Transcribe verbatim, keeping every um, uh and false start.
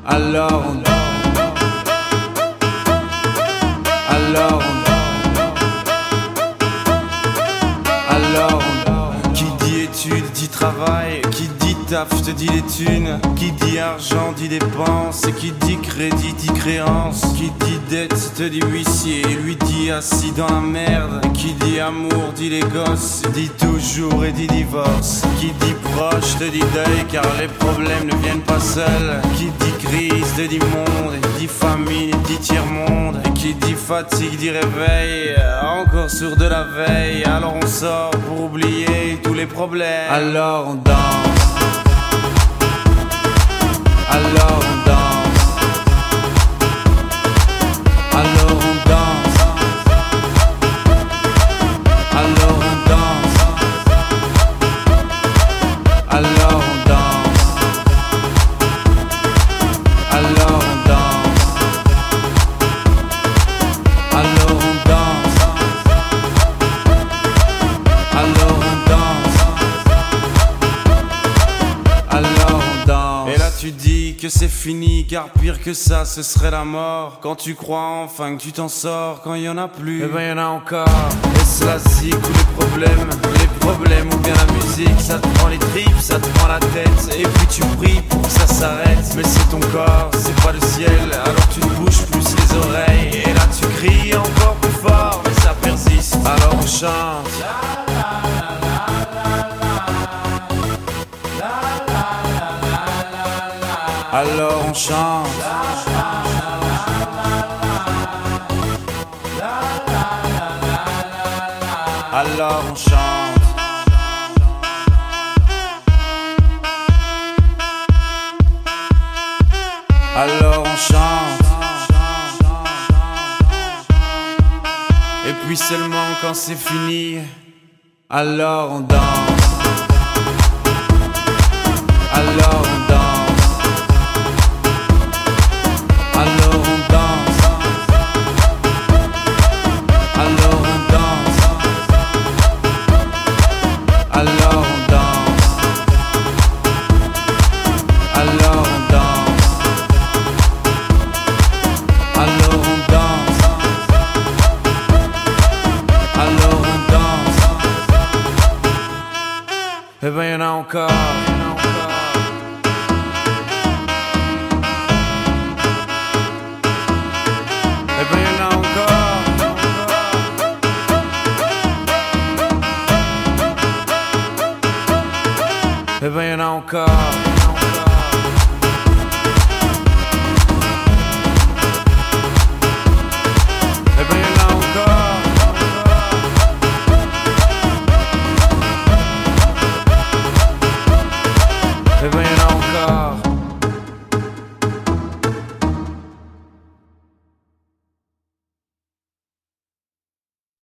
Alors on Alors on Alors on Qui dit études dit travail, qui dit taf te dit les thunes, qui dit argent dit dépenses, qui dit crédit dit créance, qui dit dette te dit huissier, lui dit assis dans la merde, qui dit amour dit les gosses, dit toujours et dit divorce, qui dit proche te dit deuil car les problèmes ne viennent pas seuls, qui dit crise te dit monde, dit famine dit tiers-monde, et qui dit fatigue dit réveil, encore sourd de la veille, alors on sort pour oublier tous les problèmes, alors on danse. Alors on danse, alors on danse, alors on danse, alors on danse, alors on danse, alors on danse, alors on danse, alors on danse. Et là tu dis que c'est fini, car pire que ça ce serait la mort. Quand tu crois enfin que tu t'en sors, quand il y en a plus, eh ben y en a encore. Est-ce la zik ou les problèmes, les problèmes ou bien la musique, ça te prend les tripes, ça te prend la tête, et puis tu pries pour que ça s'arrête. Mais c'est ton corps, c'est pas le ciel, alors tu te bouges plus les oreilles, et là tu cries encore plus fort, mais ça persiste, alors on chante. Alors on chante. Alors on chante. Alors on chante. Et puis seulement quand c'est fini, alors on danse. Alors on danse. Alors on danse, alors on danse, alors on danse, alors on danse, alors on danse, alors on danse. Eh ben y'en a encore. Eh ben y'en a encore. Eh ben y'en a encore.